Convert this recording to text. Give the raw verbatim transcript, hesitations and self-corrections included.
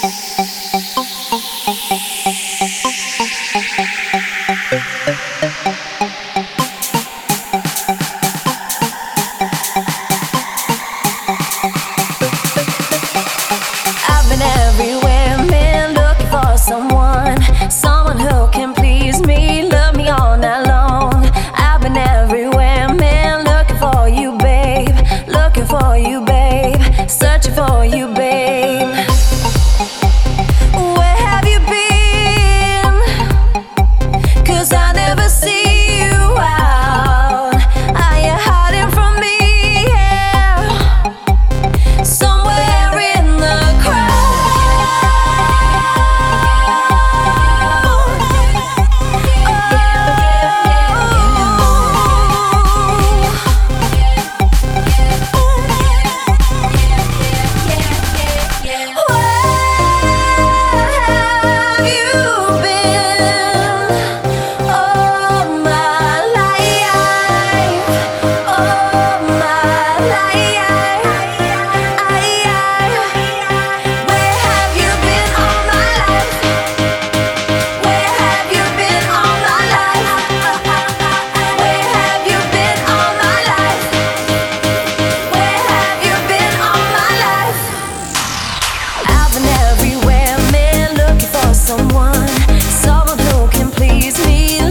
I've been everywhere, man, looking for someone, someone who can please me, love me all night long. I've been everywhere, man, looking for you, babe, looking for you, babe, searching for you, babe. Where have you been? 'Cause I never see you out. Are you hiding from me? Yeah. Somewhere in the someone, someone who can please me.